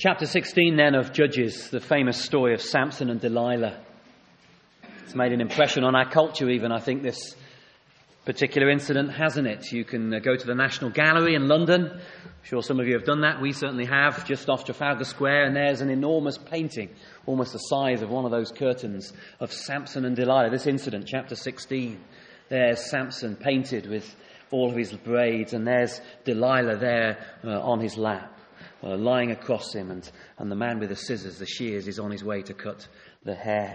Chapter 16 then of Judges, the famous story of Samson and Delilah. It's made an impression on our culture even, I think, this particular incident, hasn't it? You can go to the National Gallery in London. I'm sure some of you have done that. We certainly have, just off Trafalgar Square, and there's an enormous painting, almost the size of one of those curtains, of Samson and Delilah. This incident, chapter 16. There's Samson painted with all of his braids, and there's Delilah there on his lap. Lying across him, and the man with the scissors, the shears, is on his way to cut the hair.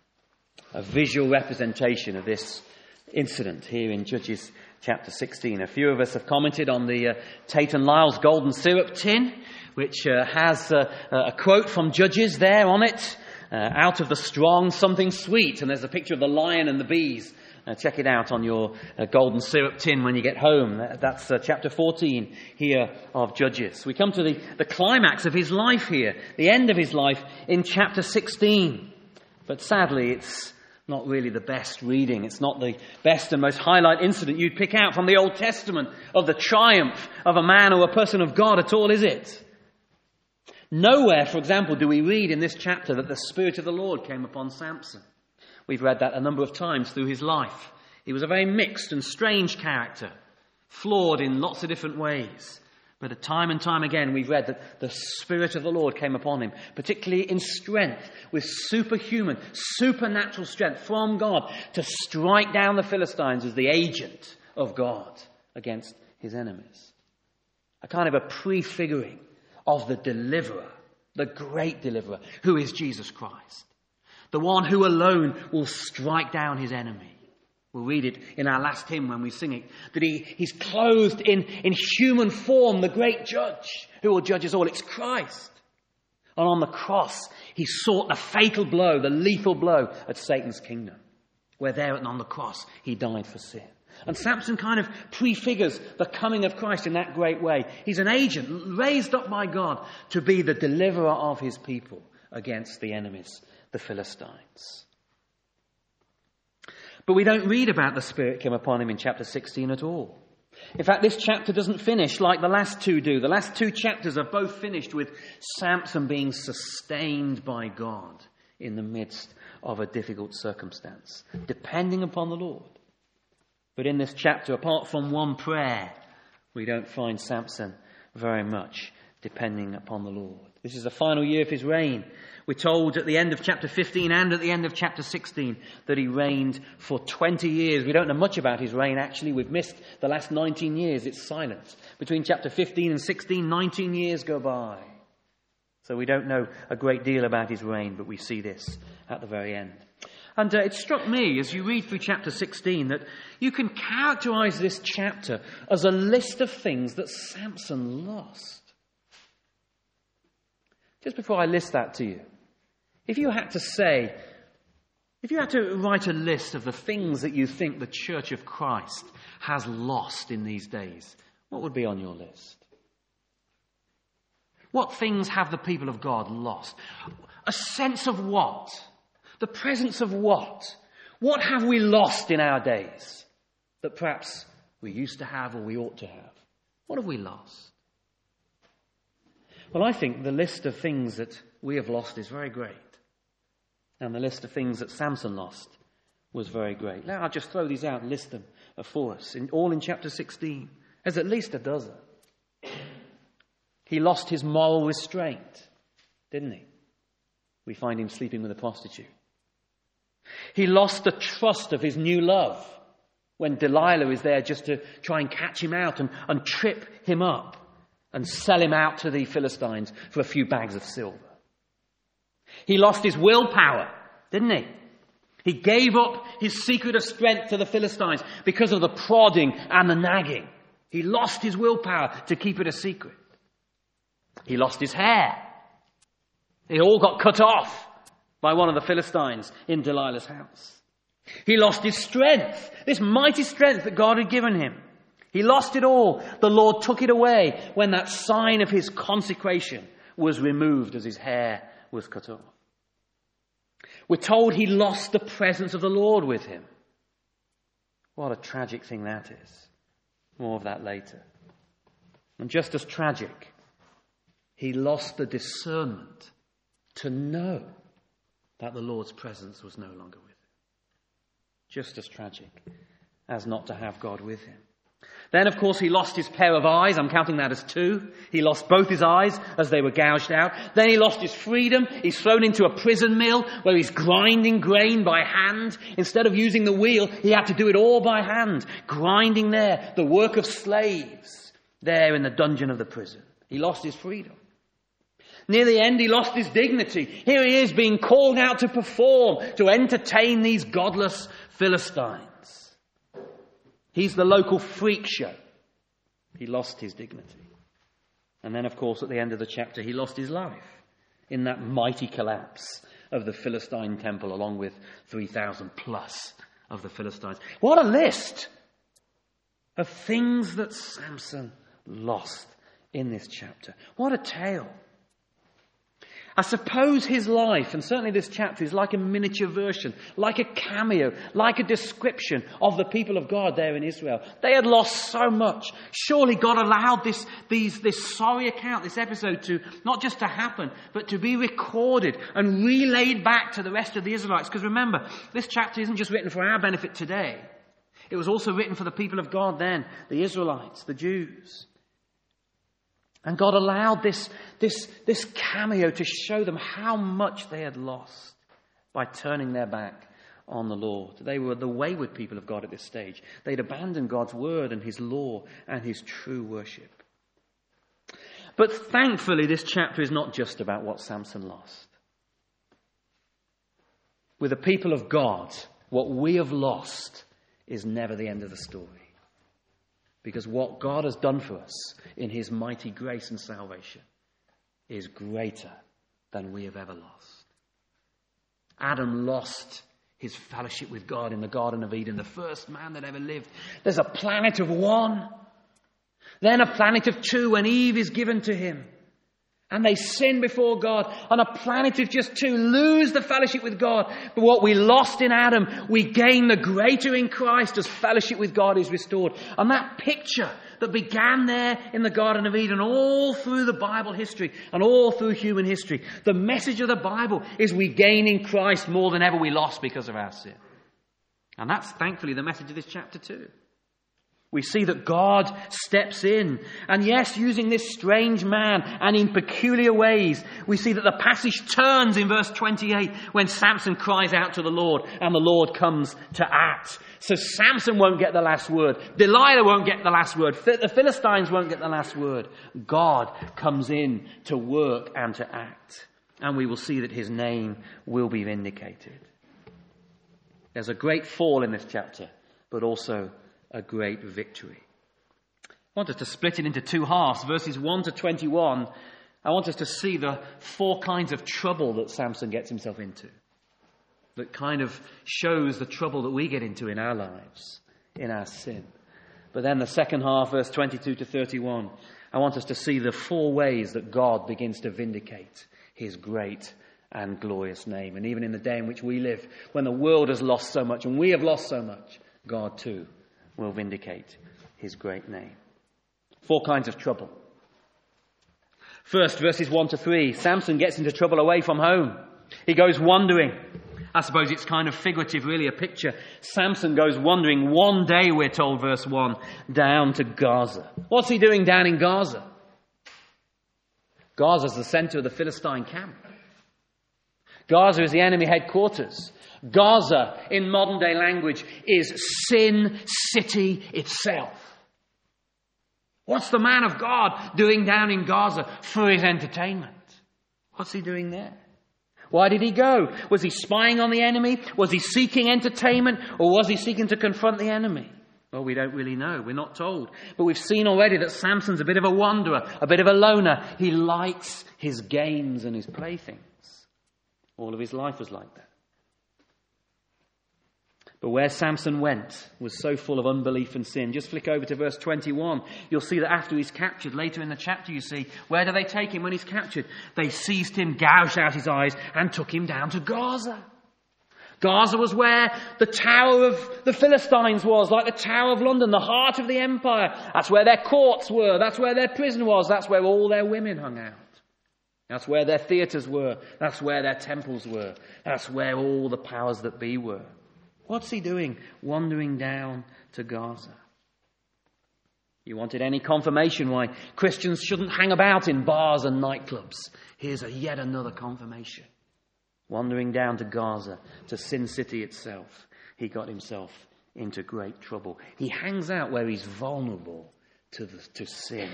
A visual representation of this incident here in Judges chapter 16. A few of us have commented on the Tate and Lyle's golden syrup tin, which has a quote from Judges there on it. Out of the strong, something sweet. And there's a picture of the lion and the bees. Check it out on your golden syrup tin when you get home. That's chapter 14 here of Judges. We come to the climax of his life here, the end of his life in chapter 16. But sadly, it's not really the best reading. It's not the best and most highlight incident you'd pick out from the Old Testament of the triumph of a man or a person of God at all, is it? Nowhere, for example, do we read in this chapter that the Spirit of the Lord came upon Samson. We've read that a number of times through his life. He was a very mixed and strange character, flawed in lots of different ways. But time and time again we've read that the Spirit of the Lord came upon him, particularly in strength, with superhuman, supernatural strength from God to strike down the Philistines as the agent of God against his enemies. A kind of a prefiguring of the deliverer, the great deliverer, who is Jesus Christ. The one who alone will strike down his enemy. We'll read it in our last hymn when we sing it. That he's clothed in human form, the great judge who will judge us all. It's Christ. And on the cross, he sought the fatal blow, the lethal blow at Satan's kingdom. Where there and on the cross, he died for sin. And Samson kind of prefigures the coming of Christ in that great way. He's an agent raised up by God to be the deliverer of his people against the enemies, the Philistines. But we don't read about the Spirit came upon him in chapter 16 at all. In fact, this chapter doesn't finish like the last two do. The last two chapters are both finished with Samson being sustained by God in the midst of a difficult circumstance, depending upon the Lord. But in this chapter, apart from one prayer, we don't find Samson very much depending upon the Lord. This is the final year of his reign. We're told at the end of chapter 15 and at the end of chapter 16 that he reigned for 20 years. We don't know much about his reign, actually. We've missed the last 19 years. It's silent. Between chapter 15 and 16, 19 years go by. So we don't know a great deal about his reign, but we see this at the very end. And it struck me as you read through chapter 16 that you can characterize this chapter as a list of things that Samson lost. Just before I list that to you, if you had to write a list of the things that you think the Church of Christ has lost in these days, what would be on your list? What things have the people of God lost? A sense of what? The presence of what? What have we lost in our days that perhaps we used to have or we ought to have? What have we lost? Well, I think the list of things that we have lost is very great. And the list of things that Samson lost was very great. Now, I'll just throw these out and list them for us, all in chapter 16. There's at least a dozen. He lost his moral restraint, didn't he? We find him sleeping with a prostitute. He lost the trust of his new love when Delilah is there just to try and catch him out and trip him up and sell him out to the Philistines for a few bags of silver. He lost his willpower, didn't he? He gave up his secret of strength to the Philistines because of the prodding and the nagging. He lost his willpower to keep it a secret. He lost his hair. It all got cut off by one of the Philistines in Delilah's house. He lost his strength, this mighty strength that God had given him. He lost it all. The Lord took it away when that sign of his consecration was removed as his hair was cut off. We're told he lost the presence of the Lord with him. What a tragic thing that is. More of that later. And just as tragic, He lost the discernment to know that the Lord's presence was no longer with him. Just as tragic as not to have God with him. Then, of course, he lost his pair of eyes. I'm counting that as 2. He lost both his eyes as they were gouged out. Then he lost his freedom. He's thrown into a prison mill where he's grinding grain by hand. Instead of using the wheel, he had to do it all by hand. Grinding there, the work of slaves there in the dungeon of the prison. He lost his freedom. Near the end, he lost his dignity. Here he is being called out to perform, to entertain these godless Philistines. He's the local freak show. He lost his dignity. And then, of course, at the end of the chapter, he lost his life in that mighty collapse of the Philistine temple, along with 3,000 plus of the Philistines. What a list of things that Samson lost in this chapter. What a tale. I suppose his life, and certainly this chapter, is like a miniature version, like a cameo, like a description of the people of God there in Israel. They had lost so much. Surely God allowed this sorry account, this episode, to not just to happen, but to be recorded and relayed back to the rest of the Israelites. Because remember, this chapter isn't just written for our benefit today. It was also written for the people of God then, the Israelites, the Jews. And God allowed this cameo to show them how much they had lost by turning their back on the Lord. They were the wayward people of God at this stage. They'd abandoned God's word and his law and his true worship. But thankfully, this chapter is not just about what Samson lost. With the people of God, what we have lost is never the end of the story. Because what God has done for us in his mighty grace and salvation is greater than we have ever lost. Adam lost his fellowship with God in the Garden of Eden, the first man that ever lived. There's a planet of 1, then a planet of 2 when Eve is given to him. And they sin before God. On a planet of just 2, lose the fellowship with God. But what we lost in Adam, we gain the greater in Christ as fellowship with God is restored. And that picture that began there in the Garden of Eden, all through the Bible history and all through human history, the message of the Bible is we gain in Christ more than ever we lost because of our sin. And that's thankfully the message of this chapter too. We see that God steps in. And yes, using this strange man and in peculiar ways, we see that the passage turns in verse 28 when Samson cries out to the Lord and the Lord comes to act. So Samson won't get the last word. Delilah won't get the last word. The Philistines won't get the last word. God comes in to work and to act. And we will see that his name will be vindicated. There's a great fall in this chapter, but also a great victory. I want us to split it into 2 halves, verses 1 to 21. I want us to see the 4 kinds of trouble that Samson gets himself into. That kind of shows the trouble that we get into in our lives, in our sin. But then the second half, verse 22 to 31, I want us to see the 4 ways that God begins to vindicate his great and glorious name. And even in the day in which we live, when the world has lost so much and we have lost so much, God too will vindicate his great name. 4 kinds of trouble. First, verses 1 to 3, Samson gets into trouble away from home. He goes wandering. I suppose it's kind of figurative, really, a picture. Samson goes wandering one day, we're told, verse 1, down to Gaza. What's he doing down in Gaza? Gaza's the center of the Philistine camp. Gaza is the enemy headquarters. Gaza, in modern day language, is Sin City itself. What's the man of God doing down in Gaza for his entertainment? What's he doing there? Why did he go? Was he spying on the enemy? Was he seeking entertainment? Or was he seeking to confront the enemy? Well, we don't really know. We're not told. But we've seen already that Samson's a bit of a wanderer, a bit of a loner. He likes his games and his playthings. All of his life was like that. But where Samson went was so full of unbelief and sin. Just flick over to verse 21. You'll see that after he's captured, later in the chapter you see, where do they take him when he's captured? They seized him, gouged out his eyes, and took him down to Gaza. Gaza was where the Tower of the Philistines was, like the Tower of London, the heart of the empire. That's where their courts were. That's where their prison was. That's where all their women hung out. That's where their theatres were. That's where their temples were. That's where all the powers that be were. What's he doing? Wandering down to Gaza. You wanted any confirmation why Christians shouldn't hang about in bars and nightclubs? Here's yet another confirmation. Wandering down to Gaza, to Sin City itself, he got himself into great trouble. He hangs out where he's vulnerable to sin.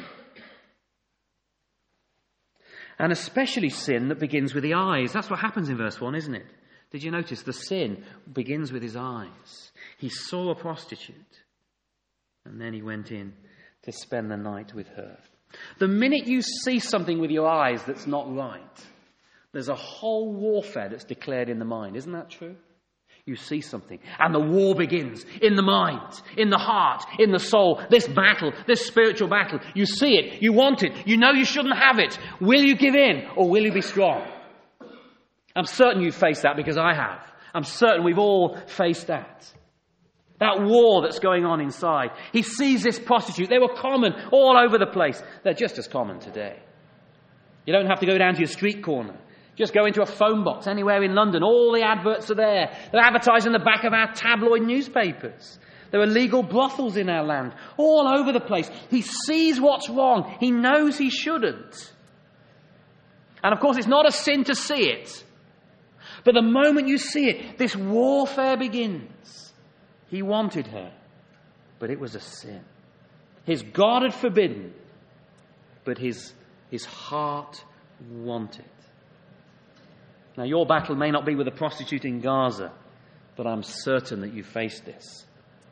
And especially sin that begins with the eyes. That's what happens in verse 1, isn't it? Did you notice? The sin begins with his eyes. He saw a prostitute, and then he went in to spend the night with her. The minute you see something with your eyes that's not right, there's a whole warfare that's declared in the mind. Isn't that true? You see something, and the war begins in the mind, in the heart, in the soul. This battle, this spiritual battle. You see it, you want it, you know you shouldn't have it. Will you give in, or will you be strong? I'm certain you've faced that, because I have. I'm certain we've all faced that. That war that's going on inside. He sees this prostitute. They were common all over the place. They're just as common today. You don't have to go down to your street corner. Just go into a phone box anywhere in London. All the adverts are there. They're advertised in the back of our tabloid newspapers. There are legal brothels in our land. All over the place. He sees what's wrong. He knows he shouldn't. And of course, it's not a sin to see it. But the moment you see it, this warfare begins. He wanted her, but it was a sin. His God had forbidden, but his heart wanted. Now, your battle may not be with a prostitute in Gaza, but I'm certain that you face this.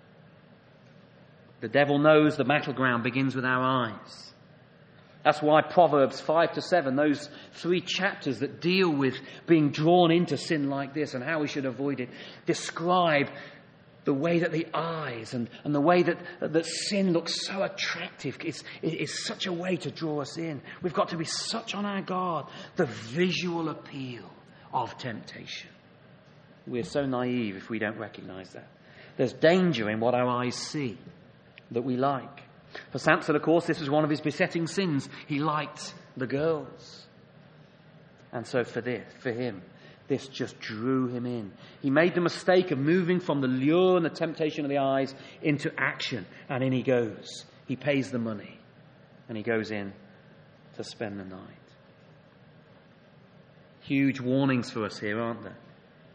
The devil knows the battleground begins with our eyes. That's why Proverbs 5-7, those 3 chapters that deal with being drawn into sin like this and how we should avoid it, describe the way that the eyes and the way that sin looks so attractive. It's such a way to draw us in. We've got to be such on our guard. The visual appeal of temptation. We're so naive if we don't recognize that. There's danger in what our eyes see that we like. For Samson, of course, this was one of his besetting sins. He liked the girls. And so for him, this just drew him in. He made the mistake of moving from the lure and the temptation of the eyes into action. And in he goes. He pays the money. And he goes in to spend the night. Huge warnings for us here, aren't there?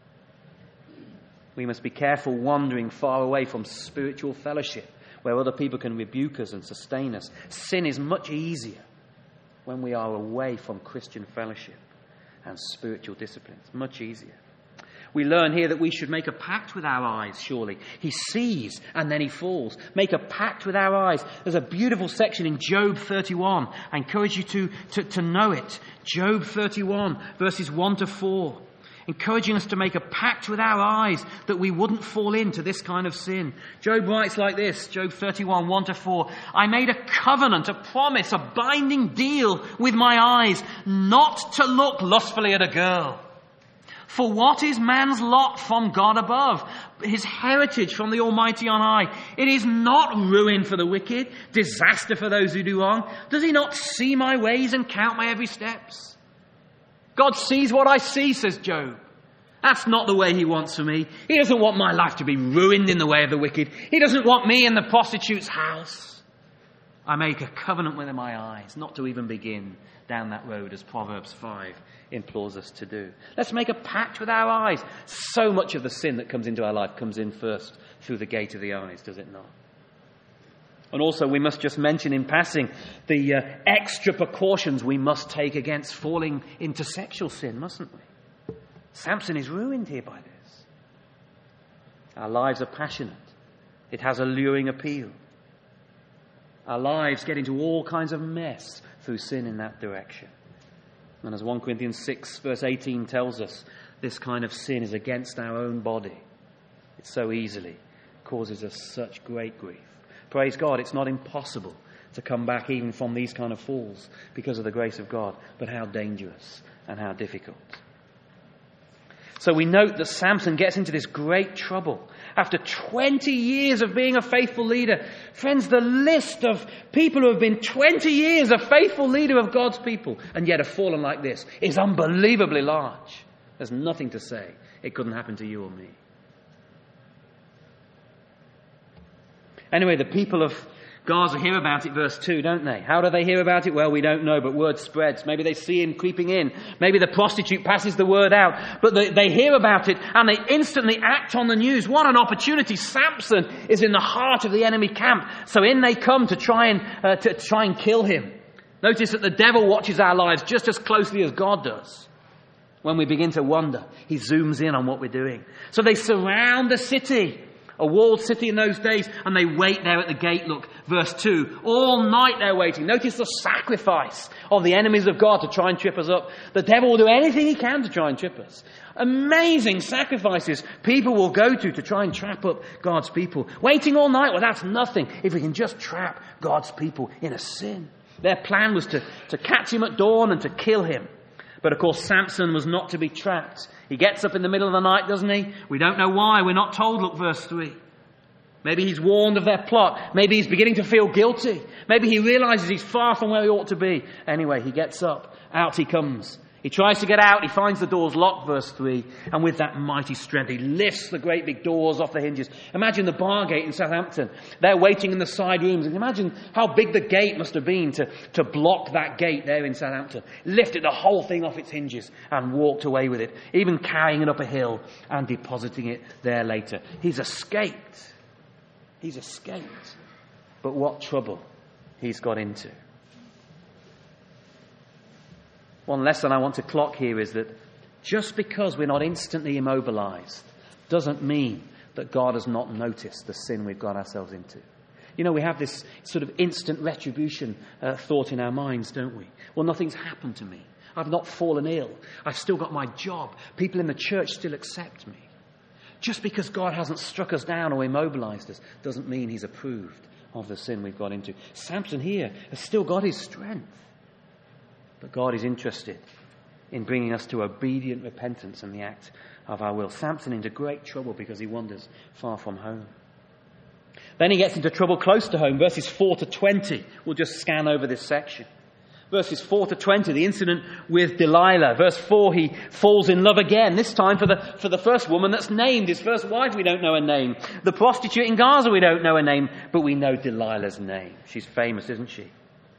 We must be careful wandering far away from spiritual fellowship, where other people can rebuke us and sustain us. Sin is much easier when we are away from Christian fellowship and spiritual disciplines. Much easier. We learn here that we should make a pact with our eyes, surely. He sees and then he falls. Make a pact with our eyes. There's a beautiful section in Job 31. I encourage you to know it. Job 31, verses 1-4. Encouraging us to make a pact with our eyes that we wouldn't fall into this kind of sin. Job writes like this, Job 31, 1-4. I made a covenant, a promise, a binding deal with my eyes not to look lustfully at a girl. For what is man's lot from God above? His heritage from the Almighty on high. It is not ruin for the wicked, disaster for those who do wrong. Does he not see my ways and count my every steps? God sees what I see, says Job. That's not the way he wants for me. He doesn't want my life to be ruined in the way of the wicked. He doesn't want me in the prostitute's house. I make a covenant with my eyes not to even begin down that road, as Proverbs 5 implores us to do. Let's make a pact with our eyes. So much of the sin that comes into our life comes in first through the gate of the eyes, does it not? And also we must just mention in passing the extra precautions we must take against falling into sexual sin, mustn't we? Samson is ruined here by this. Our lives are passionate. It has alluring appeal. Our lives get into all kinds of mess through sin in that direction. And as 1 Corinthians 6 verse 18 tells us, this kind of sin is against our own body. It so easily causes us such great grief. Praise God, it's not impossible to come back even from these kind of falls because of the grace of God, but how dangerous and how difficult. So we note that Samson gets into this great trouble, after 20 years of being a faithful leader. Friends, the list of people who have been 20 years a faithful leader of God's people and yet have fallen like this is unbelievably large. There's nothing to say it couldn't happen to you or me. Anyway, the people of Gaza hear about it, verse 2, don't they? How do they hear about it? Well, we don't know, but word spreads. Maybe they see him creeping in. Maybe the prostitute passes the word out. But they hear about it and they instantly act on the news. What an opportunity. Samson is in the heart of the enemy camp. So in they come to try and kill him. Notice that the devil watches our lives just as closely as God does. When we begin to wonder, he zooms in on what we're doing. So they surround the city. A walled city in those days, and they wait there at the gate. Look, verse 2. All night they're waiting. Notice the sacrifice of the enemies of God to try and trip us up. The devil will do anything he can to try and trip us. Amazing sacrifices people will go to try and trap up God's people. Waiting all night, well, that's nothing if we can just trap God's people in a sin. Their plan was to catch him at dawn and to kill him. But of course, Samson was not to be trapped. He gets up in the middle of the night, doesn't he? We don't know why. We're not told. Look, verse 3. Maybe he's warned of their plot. Maybe he's beginning to feel guilty. Maybe he realizes he's far from where he ought to be. Anyway, he gets up. Out he comes. He tries to get out. He finds the doors locked, verse 3. And with that mighty strength, he lifts the great big doors off the hinges. Imagine the bar gate in Southampton. They're waiting in the side rooms. And imagine how big the gate must have been to block that gate there in Southampton. Lifted the whole thing off its hinges and walked away with it, even carrying it up a hill and depositing it there later. He's escaped. He's escaped. But what trouble he's got into. One lesson I want to clock here is that just because we're not instantly immobilized doesn't mean that God has not noticed the sin we've got ourselves into. You know, we have this sort of instant retribution thought in our minds, don't we? Well, nothing's happened to me. I've not fallen ill. I've still got my job. People in the church still accept me. Just because God hasn't struck us down or immobilized us doesn't mean he's approved of the sin we've got into. Samson here has still got his strength. But God is interested in bringing us to obedient repentance and the act of our will. Samson into great trouble because he wanders far from home. Then he gets into trouble close to home, verses 4 to 20. We'll just scan over this section. Verses 4 to 20, the incident with Delilah. Verse 4, he falls in love again, this time for the first woman that's named. His first wife, we don't know her name. The prostitute in Gaza, we don't know her name, but we know Delilah's name. She's famous, isn't she?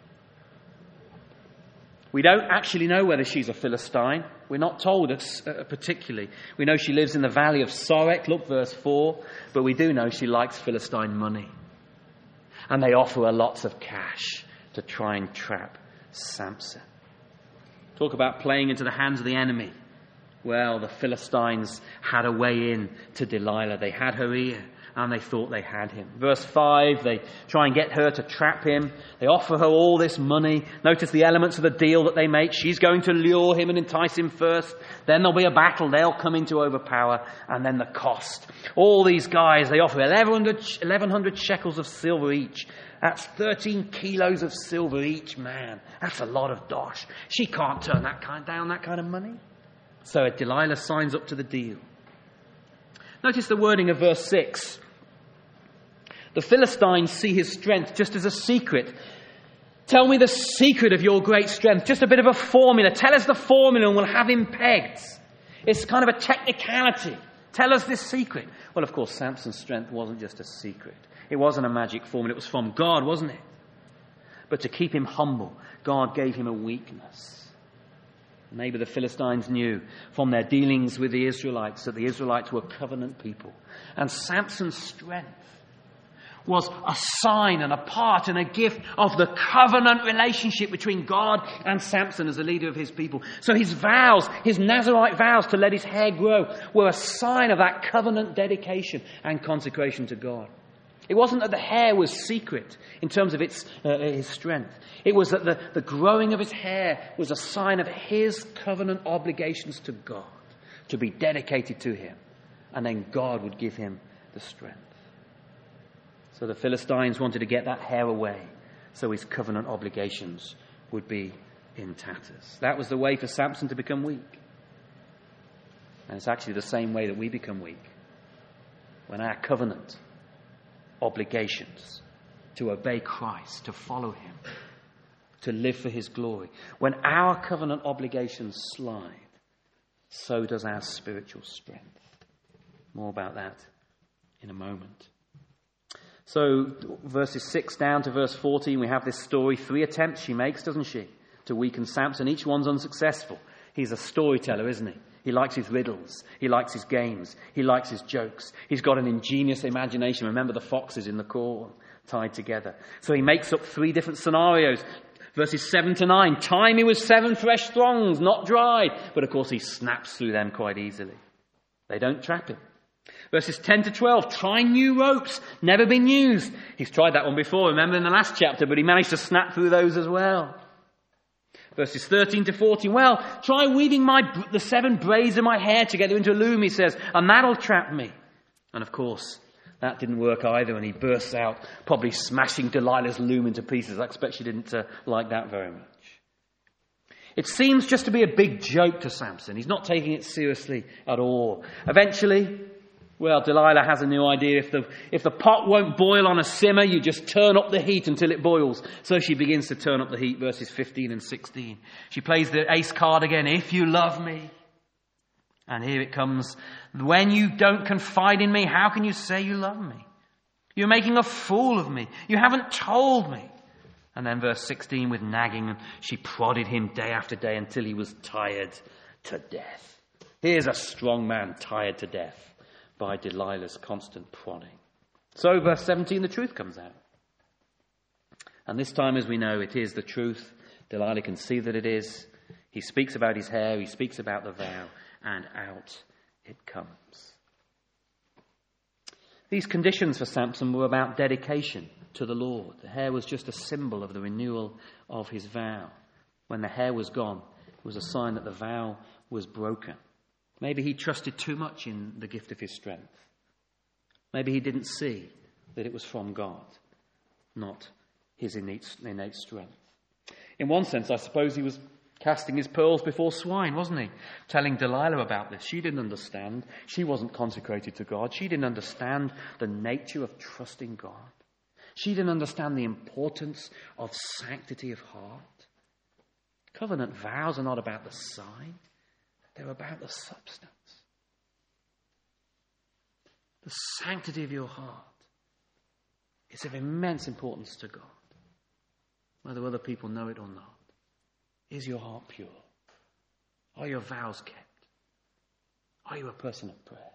We don't actually know whether she's a Philistine. We're not told particularly. We know she lives in the valley of Sorek, look, verse 4. But we do know she likes Philistine money. And they offer her lots of cash to try and trap Samson. Talk about playing into the hands of the enemy. Well, the Philistines had a way in to Delilah. They had her ear. And they thought they had him. Verse 5, they try and get her to trap him. They offer her all this money. Notice the elements of the deal that they make. She's going to lure him and entice him first. Then there'll be a battle. They'll come in to overpower. And then the cost. All these guys, they offer 1,100 shekels of silver each. That's 13 kilos of silver each man. That's a lot of dosh. She can't turn down that kind of money. So Delilah signs up to the deal. Notice the wording of verse 6. The Philistines see his strength just as a secret. Tell me the secret of your great strength. Just a bit of a formula. Tell us the formula and we'll have him pegged. It's kind of a technicality. Tell us this secret. Well, of course, Samson's strength wasn't just a secret. It wasn't a magic formula. It was from God, wasn't it? But to keep him humble, God gave him a weakness. Maybe the Philistines knew from their dealings with the Israelites that the Israelites were covenant people. And Samson's strength was a sign and a part and a gift of the covenant relationship between God and Samson as the leader of his people. So his vows, his Nazirite vows to let his hair grow, were a sign of that covenant dedication and consecration to God. It wasn't that the hair was secret in terms of his strength. It was that the growing of his hair was a sign of his covenant obligations to God, to be dedicated to him. And then God would give him the strength. So the Philistines wanted to get that hair away so his covenant obligations would be in tatters. That was the way for Samson to become weak. And it's actually the same way that we become weak. when our covenant obligations to obey Christ, to follow him, to live for his glory, when our covenant obligations slide, so does our spiritual strength. More about that in a moment. So verses 6 down to verse 14, we have this story. 3 attempts she makes, doesn't she, to weaken Samson. Each one's unsuccessful. He's a storyteller, isn't he? He likes his riddles. He likes his games. He likes his jokes. He's got an ingenious imagination. Remember the foxes in the corn tied together. So he makes up 3 different scenarios. Verses 7 to 9. Tie me with 7 fresh thongs, not dried. But of course he snaps through them quite easily. They don't trap him. Verses 10 to 12. Try new ropes, never been used. He's tried that one before, remember in the last chapter, but he managed to snap through those as well. Verses 13 to 14. Well, try weaving the 7 braids of my hair together into a loom, he says, and that'll trap me. And of course, that didn't work either, and he bursts out, probably smashing Delilah's loom into pieces. I expect she didn't like that very much. It seems just to be a big joke to Samson. He's not taking it seriously at all. Eventually, well, Delilah has a new idea. If the pot won't boil on a simmer, you just turn up the heat until it boils. So she begins to turn up the heat, verses 15 and 16. She plays the ace card again. If you love me. And here it comes. When you don't confide in me, how can you say you love me? You're making a fool of me. You haven't told me. And then verse 16 with nagging. She prodded him day after day until he was tired to death. Here's a strong man tired to death by Delilah's constant prodding. So verse 17, the truth comes out. And this time, as we know, it is the truth. Delilah can see that it is. He speaks about his hair. He speaks about the vow. And out it comes. These conditions for Samson were about dedication to the Lord. The hair was just a symbol of the renewal of his vow. When the hair was gone, it was a sign that the vow was broken. Maybe he trusted too much in the gift of his strength. Maybe he didn't see that it was from God, not his innate strength. In one sense, I suppose he was casting his pearls before swine, wasn't he? Telling Delilah about this. She didn't understand. She wasn't consecrated to God. She didn't understand the nature of trusting God. She didn't understand the importance of sanctity of heart. Covenant vows are not about the sign. They're about the substance. The sanctity of your heart is of immense importance to God, whether other people know it or not. Is your heart pure? Are your vows kept? Are you a person of prayer?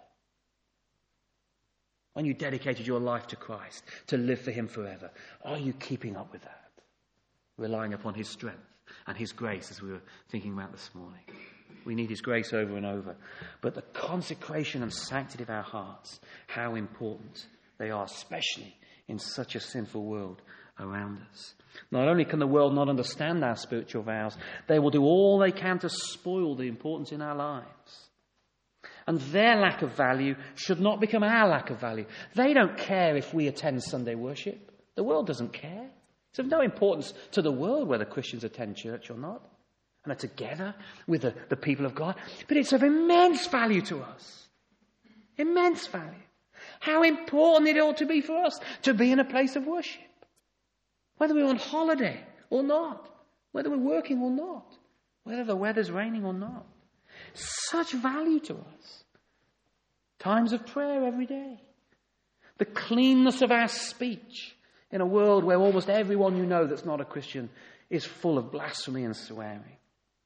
When you dedicated your life to Christ, to live for him forever, are you keeping up with that? Relying upon his strength and his grace, as we were thinking about this morning. We need his grace over and over. But the consecration and sanctity of our hearts, how important they are, especially in such a sinful world around us. Not only can the world not understand our spiritual vows, they will do all they can to spoil the importance in our lives. And their lack of value should not become our lack of value. They don't care if we attend Sunday worship. The world doesn't care. It's of no importance to the world whether Christians attend church or not and are together with the people of God. But it's of immense value to us. Immense value. How important it ought to be for us to be in a place of worship. Whether we're on holiday or not. Whether we're working or not. Whether the weather's raining or not. Such value to us. Times of prayer every day. The cleanness of our speech in a world where almost everyone you know that's not a Christian is full of blasphemy and swearing.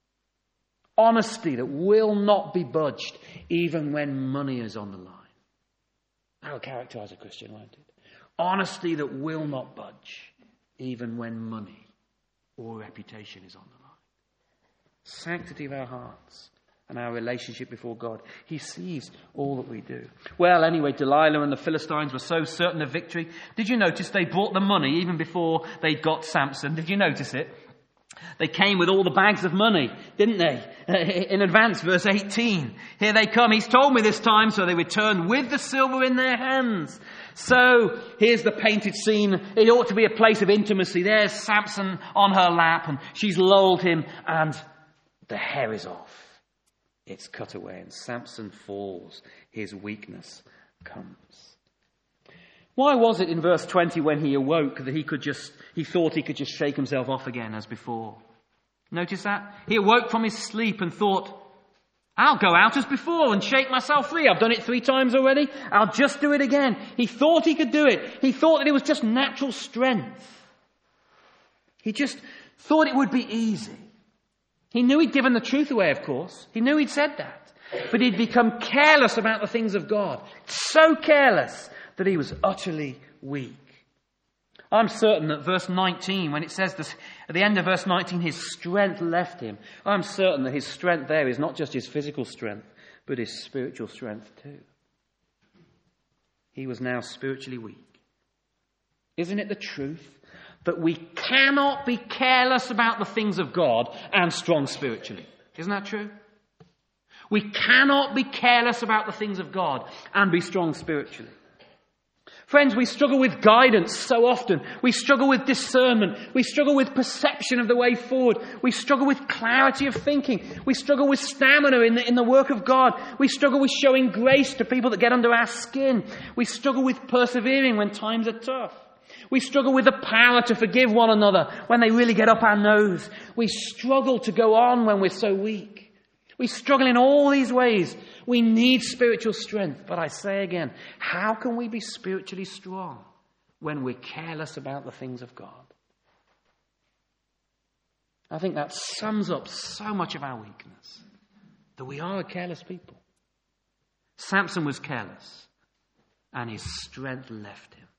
Honesty that will not be budged even when money is on the line. That will characterize a Christian, won't it? Honesty that will not budge even when money or reputation is on the line. Sanctity of our hearts and our relationship before God. He sees all that we do. Well, anyway, Delilah and the Philistines were so certain of victory. Did you notice they brought the money even before they got Samson? Did you notice it? They came with all the bags of money, didn't they? In advance, verse 18. Here they come. He's told me this time, so they returned with the silver in their hands. So here's the painted scene. It ought to be a place of intimacy. There's Samson on her lap, and she's lulled him, and the hair is off. It's cut away, and Samson falls. His weakness comes. Why was it in verse 20 when he awoke that he thought he could just shake himself off again as before? Notice that? He awoke from his sleep and thought, I'll go out as before and shake myself free. I've done it 3 times already. I'll just do it again. He thought he could do it. He thought that it was just natural strength. He just thought it would be easy. He knew he'd given the truth away, of course. He knew he'd said that. But he'd become careless about the things of God. So careless that he was utterly weak. I'm certain that verse 19, when it says this, at the end of verse 19, his strength left him. I'm certain that his strength there is not just his physical strength, but his spiritual strength too. He was now spiritually weak. Isn't it the truth that we cannot be careless about the things of God and strong spiritually? Isn't that true? We cannot be careless about the things of God and be strong spiritually. Friends, we struggle with guidance so often. We struggle with discernment. We struggle with perception of the way forward. We struggle with clarity of thinking. We struggle with stamina in the work of God. We struggle with showing grace to people that get under our skin. We struggle with persevering when times are tough. We struggle with the power to forgive one another when they really get up our nose. We struggle to go on when we're so weak. We struggle in all these ways. We need spiritual strength. But I say again, how can we be spiritually strong when we're careless about the things of God? I think that sums up so much of our weakness, that we are a careless people. Samson was careless, and his strength left him.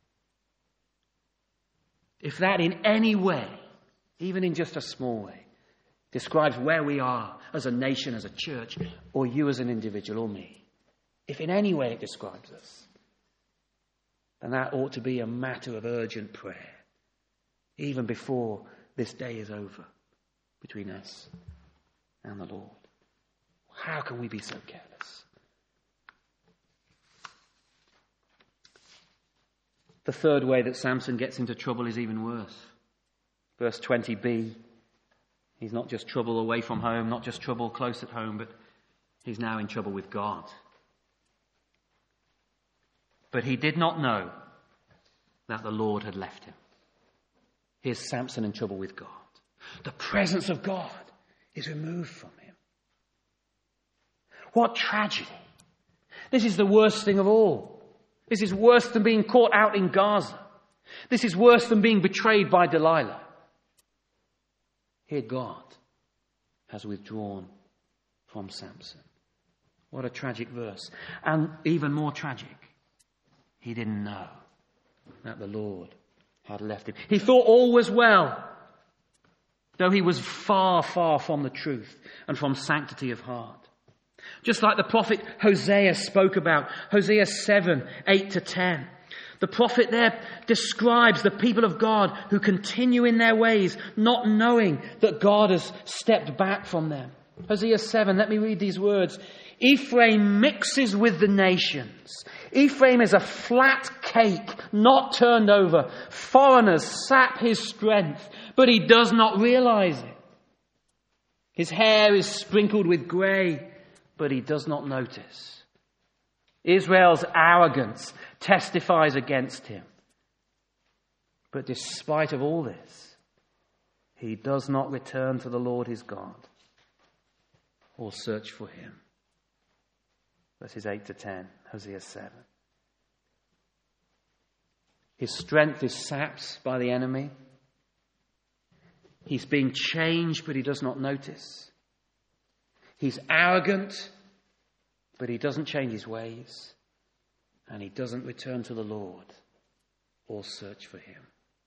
If that in any way, even in just a small way, describes where we are as a nation, as a church, or you as an individual, or me, if in any way it describes us, then that ought to be a matter of urgent prayer, even before this day is over between us and the Lord. How can we be so careless? The third way that Samson gets into trouble is even worse. Verse 20b. He's not just trouble away from home, not just trouble close at home, but he's now in trouble with God. But he did not know that the Lord had left him. Here's Samson in trouble with God. The presence of God is removed from him. What tragedy. This is the worst thing of all. This is worse than being caught out in Gaza. This is worse than being betrayed by Delilah. Here God has withdrawn from Samson. What a tragic verse. And even more tragic, he didn't know that the Lord had left him. He thought all was well, though he was far, far from the truth and from sanctity of heart. Just like the prophet Hosea spoke about, Hosea 7, 8-10. The prophet there describes the people of God who continue in their ways, not knowing that God has stepped back from them. Hosea 7, let me read these words. Ephraim mixes with the nations. Ephraim is a flat cake, not turned over. Foreigners sap his strength, but he does not realize it. His hair is sprinkled with grey, but he does not notice. Israel's arrogance testifies against him. But despite of all this, he does not return to the Lord his God or search for him. Verses 8-10, Hosea 7. His strength is sapped by the enemy. He's being changed, but he does not notice. He's arrogant, but he doesn't change his ways. And he doesn't return to the Lord or search for him.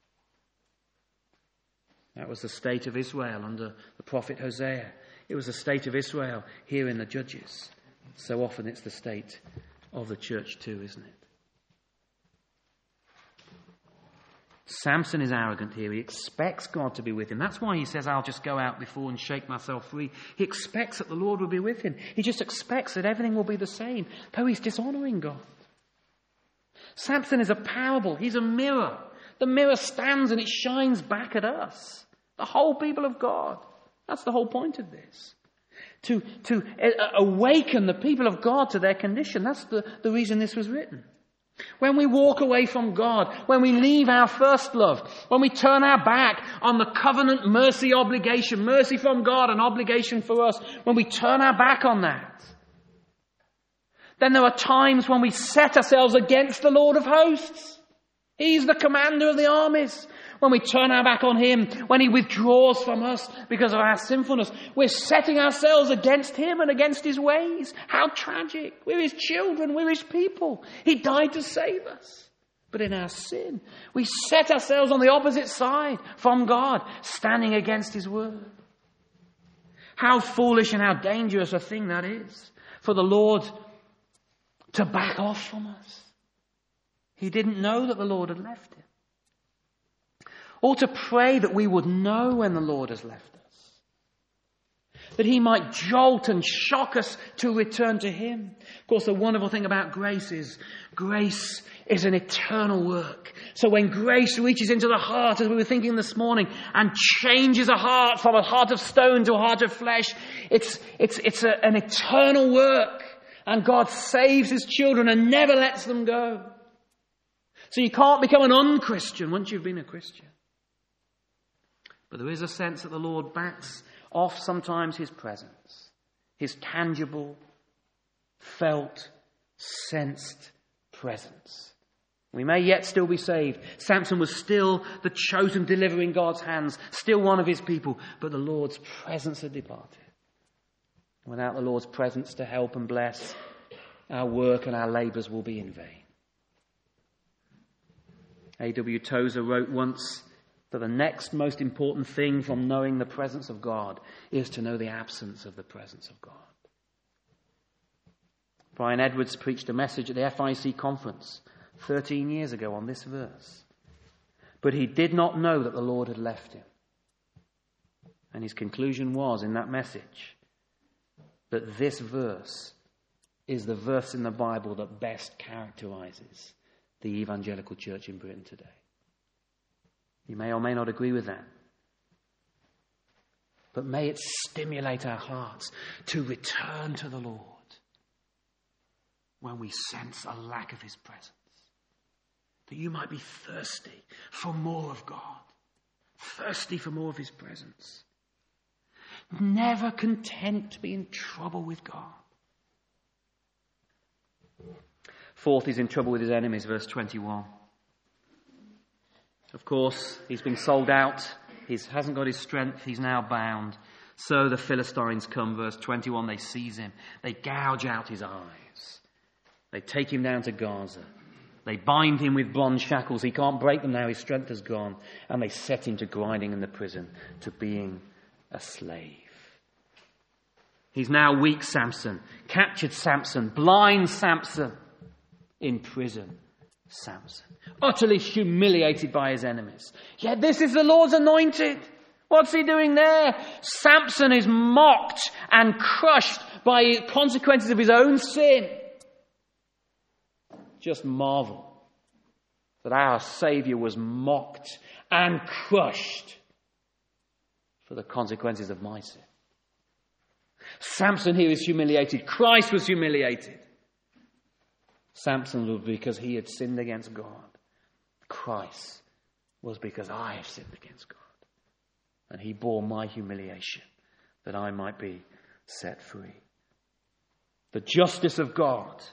That was the state of Israel under the prophet Hosea. It was the state of Israel here in the Judges. So often it's the state of the church too, isn't it? Samson is arrogant here. He expects God to be with him. That's why he says, I'll just go out before and shake myself free. He expects that the Lord will be with him. He just expects that everything will be the same, though he's dishonouring God. Samson is a parable. He's a mirror. The mirror stands and it shines back at us, the whole people of God. That's the whole point of this. To awaken the people of God to their condition. That's the reason this was written. When we walk away from God, when we leave our first love, when we turn our back on the covenant mercy obligation, mercy from God, an obligation for us, when we turn our back on that, then there are times when we set ourselves against the Lord of hosts. He's the commander of the armies. When we turn our back on Him, when He withdraws from us because of our sinfulness, we're setting ourselves against Him and against His ways. How tragic. We're His children. We're His people. He died to save us. But in our sin, we set ourselves on the opposite side from God, standing against His word. How foolish and how dangerous a thing that is for the Lord to back off from us. He didn't know that the Lord had left Him. Or to pray that we would know when the Lord has left us. That He might jolt and shock us to return to Him. Of course, the wonderful thing about grace is an eternal work. So when grace reaches into the heart, as we were thinking this morning, and changes a heart from a heart of stone to a heart of flesh, it's an eternal work. And God saves His children and never lets them go. So you can't become an un-Christian once you've been a Christian. But there is a sense that the Lord backs off sometimes His presence. His tangible, felt, sensed presence. We may yet still be saved. Samson was still the chosen deliverer in God's hands, still one of His people, but the Lord's presence had departed. Without the Lord's presence to help and bless, our work and our labours will be in vain. A.W. Tozer wrote once that the next most important thing from knowing the presence of God is to know the absence of the presence of God. Brian Edwards preached a message at the FIC conference 13 years ago on this verse. But he did not know that the Lord had left him. And his conclusion was in that message that this verse is the verse in the Bible that best characterizes the evangelical church in Britain today. You may or may not agree with that. But may it stimulate our hearts to return to the Lord when we sense a lack of His presence. That you might be thirsty for more of God. Thirsty for more of His presence. Never content to be in trouble with God. Fourth, he's in trouble with his enemies, verse 21. Of course, he's been sold out. He hasn't got his strength. He's now bound. So the Philistines come, verse 21. They seize him. They gouge out his eyes. They take him down to Gaza. They bind him with bronze shackles. He can't break them now. His strength has gone. And they set him to grinding in the prison, to being a slave. He's now weak Samson, captured Samson, blind Samson, in prison Samson, utterly humiliated by his enemies. Yet this is the Lord's anointed. What's he doing there? Samson is mocked and crushed by the consequences of his own sin. Just marvel that our Saviour was mocked and crushed for the consequences of my sin. Samson here is humiliated. Christ was humiliated. Samson was because he had sinned against God. Christ was because I have sinned against God. And he bore my humiliation that I might be set free. The justice of God.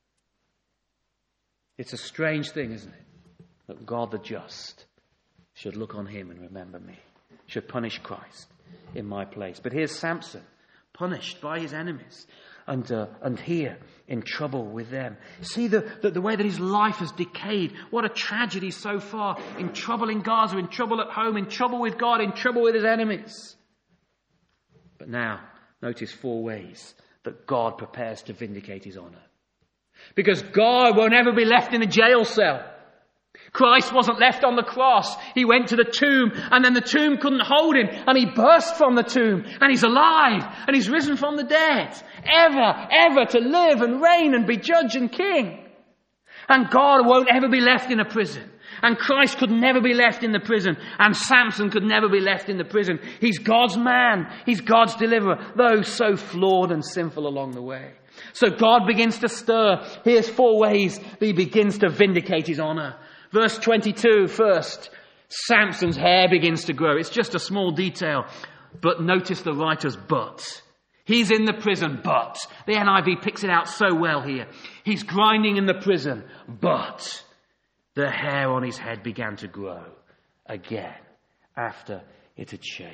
It's a strange thing, isn't it? That God the just should look on him and remember me. Should punish Christ in my place. But here's Samson, punished by his enemies. And here, in trouble with them. See the way that his life has decayed. What a tragedy so far. In trouble in Gaza, in trouble at home, in trouble with God, in trouble with his enemies. But now, notice 4 ways that God prepares to vindicate his honour. Because God won't ever be left in a jail cell. Christ wasn't left on the cross. He went to the tomb, and then the tomb couldn't hold him, and he burst from the tomb, and he's alive, and he's risen from the dead, ever to live and reign and be judge and king. And God won't ever be left in a prison. And Christ could never be left in the prison. And Samson could never be left in the prison. He's God's man. He's God's deliverer, though so flawed and sinful along the way. So God begins to stir. Here's 4 ways that he begins to vindicate his honor. Verse 22 first. Samson's hair begins to grow. It's just a small detail. But notice the writer's but. He's in the prison, but. The NIV picks it out so well here. He's grinding in the prison, but the hair on his head began to grow again after it had shaved.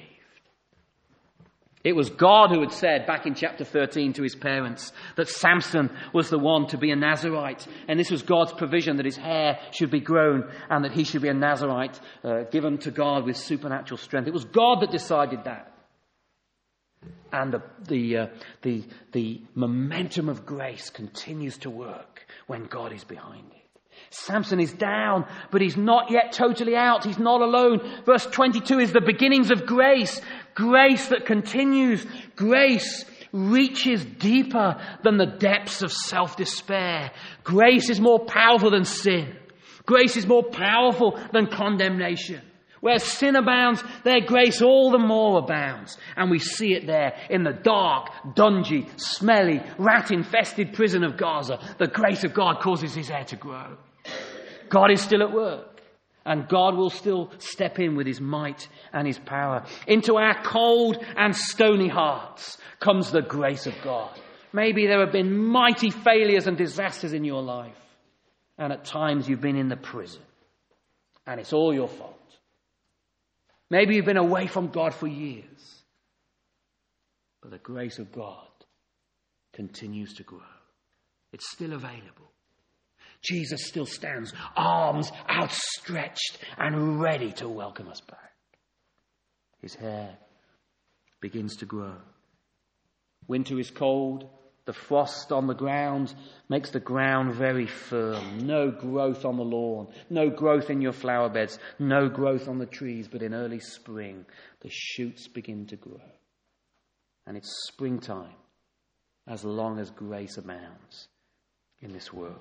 It was God who had said back in chapter 13 to his parents that Samson was the one to be a Nazirite. And this was God's provision that his hair should be grown and that he should be a Nazirite given to God with supernatural strength. It was God that decided that. And the momentum of grace continues to work when God is behind it. Samson is down, but he's not yet totally out. He's not alone. Verse 22 is the beginnings of grace. Grace that continues. Grace reaches deeper than the depths of self-despair. Grace is more powerful than sin. Grace is more powerful than condemnation. Where sin abounds, there grace all the more abounds. And we see it there in the dark, dungy, smelly, rat-infested prison of Gaza. The grace of God causes his hair to grow. God is still at work. And God will still step in with his might and his power. Into our cold and stony hearts comes the grace of God. Maybe there have been mighty failures and disasters in your life. And at times you've been in the prison. And it's all your fault. Maybe you've been away from God for years. But the grace of God continues to grow. It's still available. Jesus still stands, arms outstretched and ready to welcome us back. His hair begins to grow. Winter is cold. The frost on the ground makes the ground very firm. No growth on the lawn. No growth in your flower beds. No growth on the trees. But in early spring, the shoots begin to grow. And it's springtime as long as grace abounds in this world.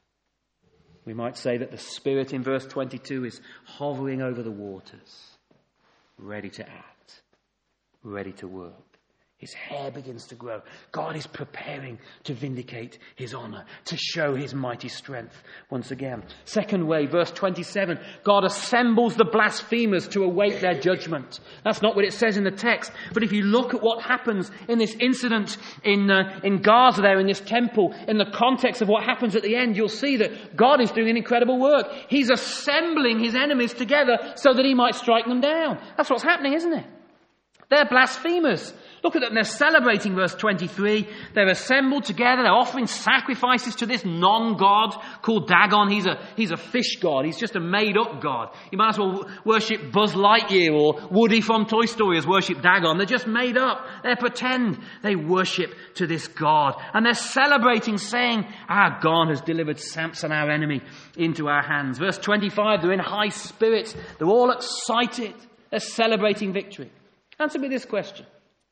We might say that the Spirit in verse 22 is hovering over the waters, ready to act, ready to work. His hair begins to grow. God is preparing to vindicate his honor, to show his mighty strength once again. Second way, verse 27, God assembles the blasphemers to await their judgment. That's not what it says in the text. But if you look at what happens in this incident in Gaza there, in this temple, in the context of what happens at the end, you'll see that God is doing an incredible work. He's assembling his enemies together so that he might strike them down. That's what's happening, isn't it? They're blasphemers. Look at them. They're celebrating verse 23. They're assembled together. They're offering sacrifices to this non-God called Dagon. He's a fish god. He's just a made-up god. You might as well worship Buzz Lightyear or Woody from Toy Story as worship Dagon. They're just made up. They pretend they worship to this god. And they're celebrating, saying, our God has delivered Samson, our enemy, into our hands. Verse 25, they're in high spirits. They're all excited. They're celebrating victory. Answer me this question.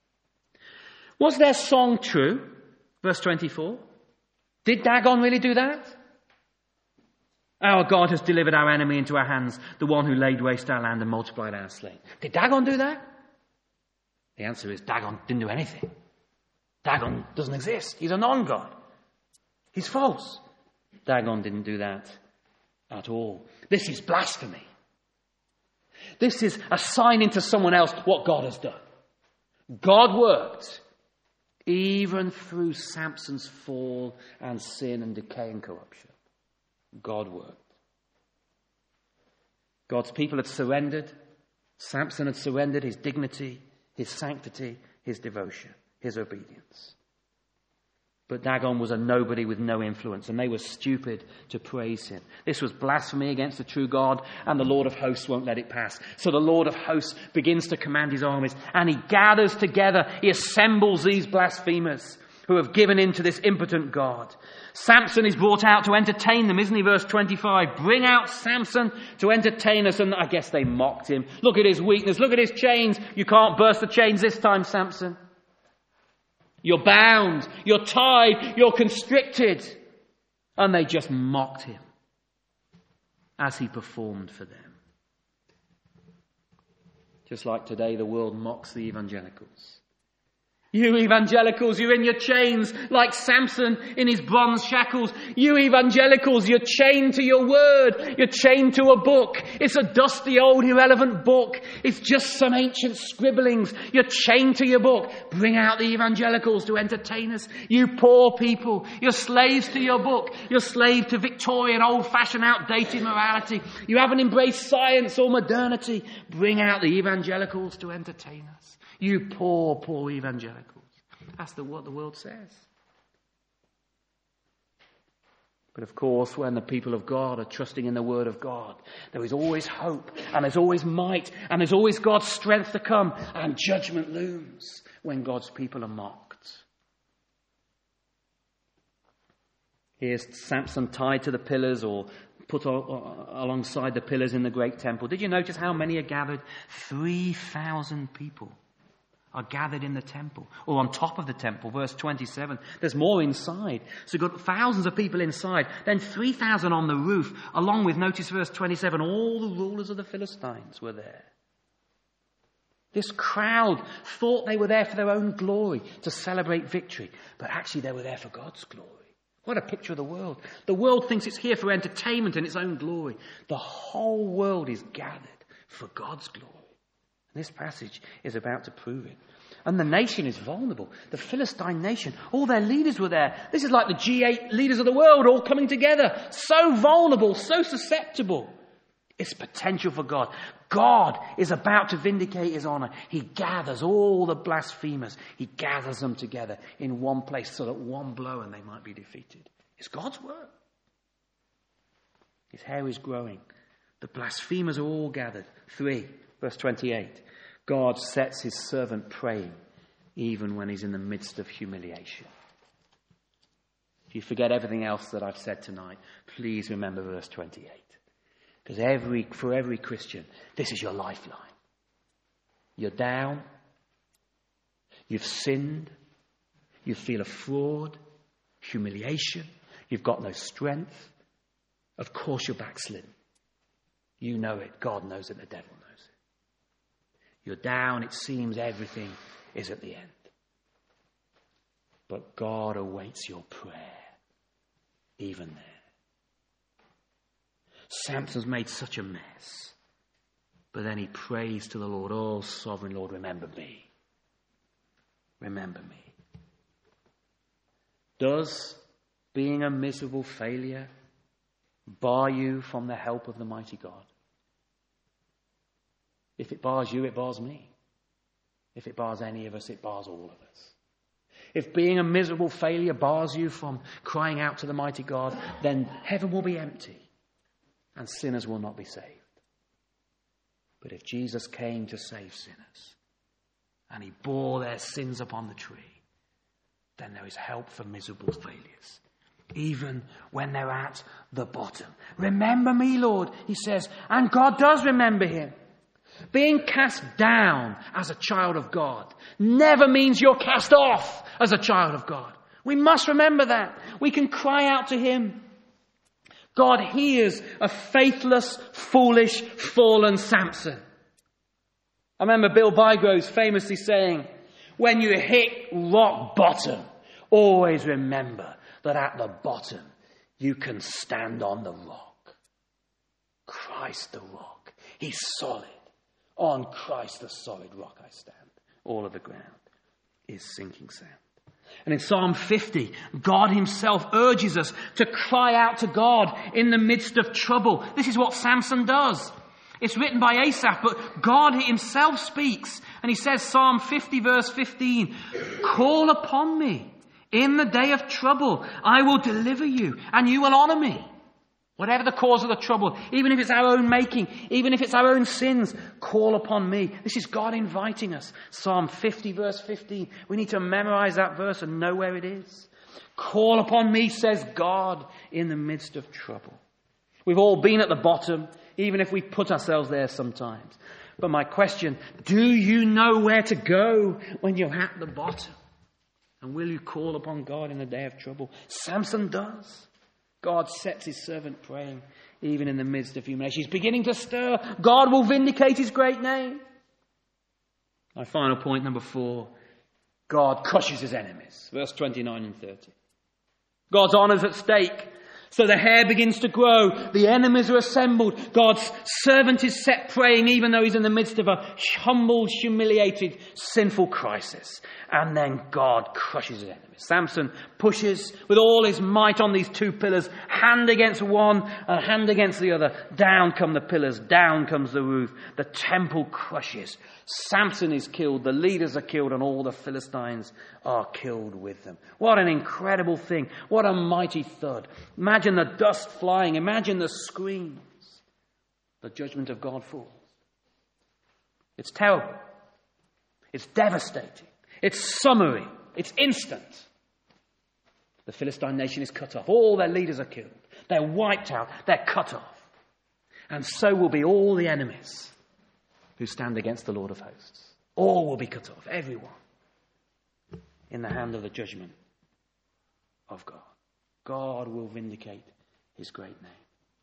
Was their song true? Verse 24. Did Dagon really do that? Our God has delivered our enemy into our hands, the one who laid waste our land and multiplied our slain. Did Dagon do that? The answer is Dagon didn't do anything. Dagon doesn't exist. He's a non-God. He's false. Dagon didn't do that at all. This is blasphemy. This is assigning to someone else what God has done. God worked even through Samson's fall and sin and decay and corruption. God worked. God's people had surrendered. Samson had surrendered his dignity, his sanctity, his devotion, his obedience. But Dagon was a nobody with no influence, and they were stupid to praise him. This was blasphemy against the true God, and the Lord of hosts won't let it pass. So the Lord of hosts begins to command his armies, and he gathers together, he assembles these blasphemers who have given in to this impotent God. Samson is brought out to entertain them, isn't he? Verse 25, bring out Samson to entertain us. And I guess they mocked him. Look at his weakness, look at his chains. You can't burst the chains this time, Samson. You're bound, you're tied, you're constricted. And they just mocked him. as he performed for them. Just like today, the world mocks the evangelicals. You evangelicals, you're in your chains like Samson in his bronze shackles. You evangelicals, you're chained to your word. You're chained to a book. It's a dusty, old, irrelevant book. It's just some ancient scribblings. You're chained to your book. Bring out the evangelicals to entertain us. You poor people, you're slaves to your book. You're slave to Victorian, old-fashioned, outdated morality. You haven't embraced science or modernity. Bring out the evangelicals to entertain us. You poor, poor evangelicals. That's what the world says. But of course, when the people of God are trusting in the word of God, there is always hope, and there's always might, and there's always God's strength to come, and judgment looms when God's people are mocked. Here's Samson tied to the pillars, or put alongside the pillars in the great temple. Did you notice how many are gathered? 3,000 people are gathered in the temple, or on top of the temple. Verse 27. There's more inside. So you've got thousands of people inside. Then 3,000 on the roof, along with, notice verse 27, all the rulers of the Philistines were there. This crowd thought they were there for their own glory, to celebrate victory. But actually they were there for God's glory. What a picture of the world. The world thinks it's here for entertainment and its own glory. The whole world is gathered for God's glory. This passage is about to prove it. And the nation is vulnerable. The Philistine nation, all their leaders were there. This is like the G8 leaders of the world all coming together. So vulnerable, so susceptible. It's potential for God. God is about to vindicate his honor. He gathers all the blasphemers. He gathers them together in one place so that one blow and they might be defeated. It's God's work. His hair is growing. The blasphemers are all gathered. 3. Verse 28, God sets his servant praying even when he's in the midst of humiliation. If you forget everything else that I've said tonight, please remember verse 28. Because for every Christian, this is your lifeline. You're down. You've sinned. You feel a fraud, humiliation. You've got no strength. Of course you're backslidden. You know it. God knows it. The devil knows it. You're down, it seems everything is at the end. But God awaits your prayer, even there. Samson's made such a mess. But then he prays to the Lord, oh, sovereign Lord, remember me. Remember me. Does being a miserable failure bar you from the help of the mighty God? If it bars you, it bars me. If it bars any of us, it bars all of us. If being a miserable failure bars you from crying out to the mighty God, then heaven will be empty and sinners will not be saved. But if Jesus came to save sinners and he bore their sins upon the tree, then there is help for miserable failures, even when they're at the bottom. Remember me, Lord, he says, and God does remember him. Being cast down as a child of God never means you're cast off as a child of God. We must remember that. We can cry out to him. God hears a faithless, foolish, fallen Samson. I remember Bill Bygroves famously saying, when you hit rock bottom, always remember that at the bottom you can stand on the rock. Christ the rock. He's solid. On Christ the solid rock I stand. All of the ground is sinking sand. And in Psalm 50, God himself urges us to cry out to God in the midst of trouble. This is what Samson does. It's written by Asaph, but God himself speaks. And he says, Psalm 50 verse 15, call upon me in the day of trouble. I will deliver you and you will honor me. Whatever the cause of the trouble, even if it's our own making, even if it's our own sins, call upon me. This is God inviting us. Psalm 50 verse 15. We need to memorize that verse and know where it is. Call upon me, says God, in the midst of trouble. We've all been at the bottom, even if we put ourselves there sometimes. But my question, do you know where to go when you're at the bottom? And will you call upon God in the day of trouble? Samson does. God sets his servant praying, even in the midst of humiliation. He's beginning to stir. God will vindicate his great name. My final point, number 4. God crushes his enemies. Verse 29 and 30. God's honour is at stake. So the hair begins to grow. The enemies are assembled. God's servant is set praying, even though he's in the midst of a humbled, humiliated, sinful crisis. And then God crushes his enemies. Samson pushes with all his might on these 2 pillars, hand against one and hand against the other. Down come the pillars, down comes the roof. The temple crushes. Samson is killed, the leaders are killed, and all the Philistines are killed with them. What an incredible thing. What a mighty thud. Imagine the dust flying. Imagine the screams. The judgment of God falls. It's terrible. It's devastating. It's summary. It's instant. The Philistine nation is cut off. All their leaders are killed. They're wiped out. They're cut off. And so will be all the enemies who stand against the Lord of hosts. All will be cut off. Everyone. In the hand of the judgment of God. God will vindicate his great name.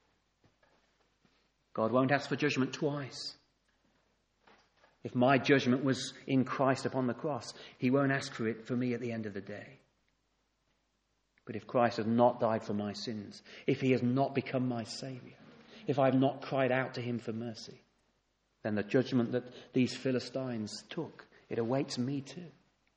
God won't ask for judgment twice. If my judgment was in Christ upon the cross, he won't ask for it for me at the end of the day. But if Christ has not died for my sins, if he has not become my Saviour, if I have not cried out to him for mercy, then the judgment that these Philistines took, it awaits me too.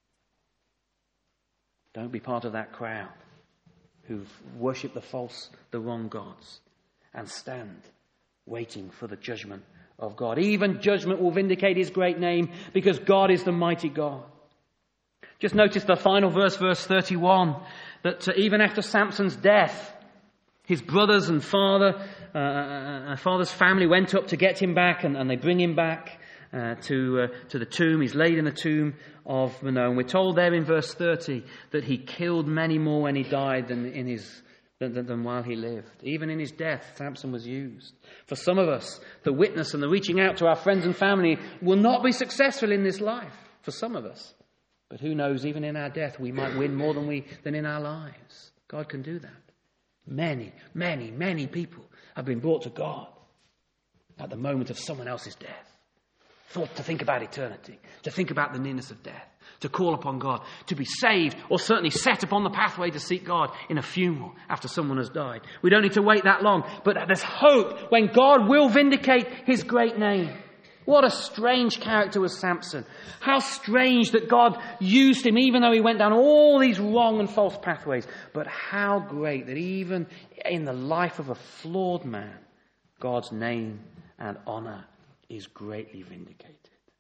Don't be part of that crowd who've worshipped the wrong gods, and stand waiting for the judgment of God. Even judgment will vindicate his great name, because God is the mighty God. Just notice the final verse 31, that even after Samson's death, his brothers and father's family went up to get him back, and they bring him back to the tomb. He's laid in the tomb of Manoah. And we're told there in verse 30 that he killed many more when he died than while he lived. Even in his death, Samson was used. For some of us, the witness and the reaching out to our friends and family will not be successful in this life. For some of us. But who knows, even in our death, we might win more than in our lives. God can do that. Many, many, many people have been brought to God at the moment of someone else's death. To think about eternity, to think about the nearness of death, to call upon God, to be saved, or certainly set upon the pathway to seek God in a funeral after someone has died. We don't need to wait that long, but there's hope when God will vindicate his great name. What a strange character was Samson. How strange that God used him even though he went down all these wrong and false pathways. But how great that even in the life of a flawed man, God's name and honour is greatly vindicated.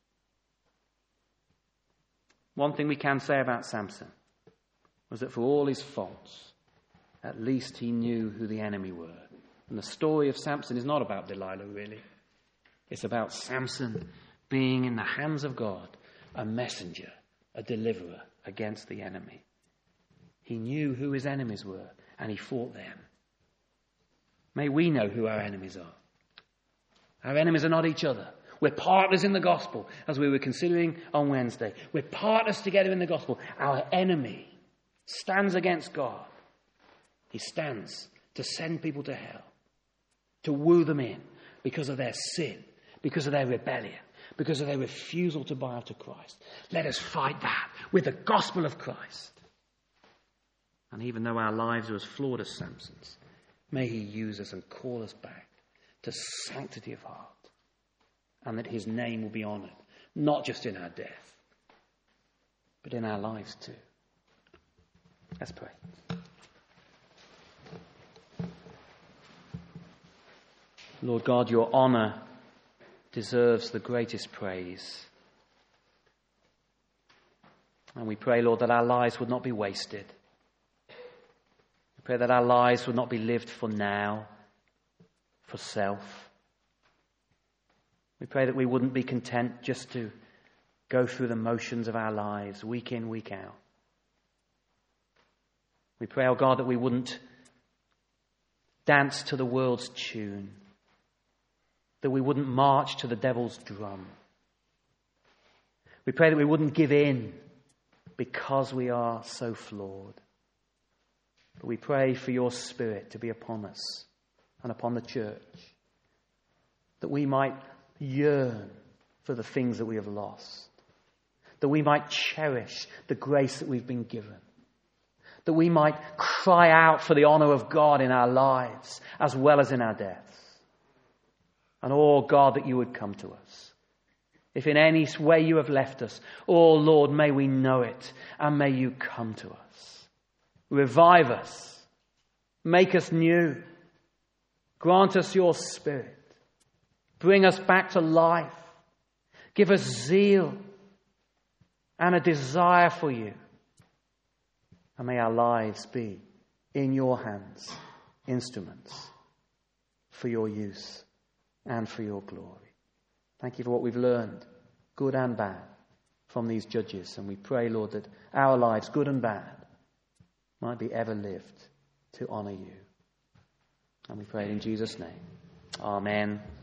One thing we can say about Samson was that for all his faults, at least he knew who the enemy were. And the story of Samson is not about Delilah, really. It's about Samson being in the hands of God, a messenger, a deliverer against the enemy. He knew who his enemies were, and he fought them. May we know who our enemies are. Our enemies are not each other. We're partners in the gospel, as we were considering on Wednesday. We're partners together in the gospel. Our enemy stands against God. He stands to send people to hell, to woo them in because of their sin, because of their rebellion, because of their refusal to bow to Christ. Let us fight that with the gospel of Christ. And even though our lives are as flawed as Samson's, may he use us and call us back to sanctity of heart, and that his name will be honoured, not just in our death, but in our lives too. Let's pray. Lord God, your honour deserves the greatest praise. And we pray, Lord, that our lives would not be wasted. We pray that our lives would not be lived for now, for self. We pray that we wouldn't be content just to go through the motions of our lives week in, week out. We pray, oh God, that we wouldn't dance to the world's tune, that we wouldn't march to the devil's drum. We pray that we wouldn't give in because we are so flawed. But we pray for your Spirit to be upon us and upon the church, that we might yearn for the things that we have lost, that we might cherish the grace that we've been given, that we might cry out for the honour of God in our lives as well as in our deaths. And oh God, that you would come to us. If in any way you have left us, oh Lord, may we know it, and may you come to us. Revive us. Make us new. Grant us your Spirit. Bring us back to life. Give us zeal and a desire for you. And may our lives be in your hands, instruments for your use and for your glory. Thank you for what we've learned, good and bad, from these judges. And we pray, Lord, that our lives, good and bad, might be ever lived to honour you. And we pray in Jesus' name. Amen.